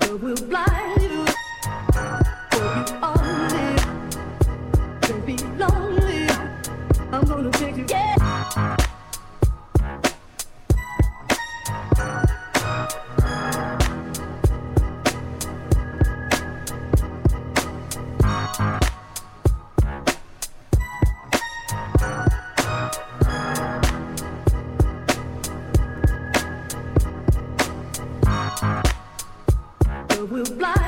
Love will blind you, for you only. Don't be lonely. I'm gonna take you, yeah. Love will blind